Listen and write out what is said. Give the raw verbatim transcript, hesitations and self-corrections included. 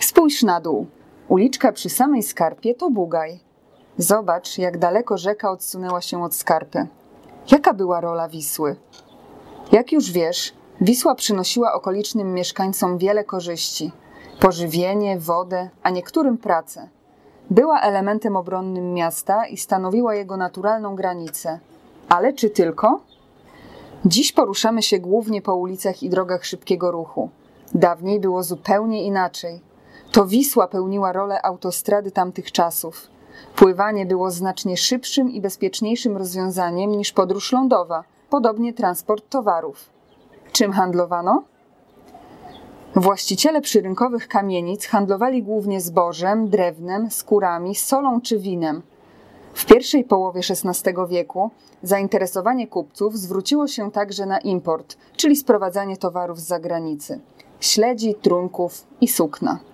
Spójrz na dół. Uliczka przy samej skarpie to Bugaj. Zobacz, jak daleko rzeka odsunęła się od skarpy. Jaka była rola Wisły? Jak już wiesz, Wisła przynosiła okolicznym mieszkańcom wiele korzyści. Pożywienie, wodę, a niektórym pracę. Była elementem obronnym miasta i stanowiła jego naturalną granicę. Ale czy tylko? Dziś poruszamy się głównie po ulicach i drogach szybkiego ruchu. Dawniej było zupełnie inaczej. To Wisła pełniła rolę autostrady tamtych czasów. Pływanie było znacznie szybszym i bezpieczniejszym rozwiązaniem niż podróż lądowa, podobnie transport towarów. Czym handlowano? Właściciele przyrynkowych kamienic handlowali głównie zbożem, drewnem, skórami, solą czy winem. W pierwszej połowie szesnastego wieku zainteresowanie kupców zwróciło się także na import, czyli sprowadzanie towarów z zagranicy – śledzi, trunków i sukna.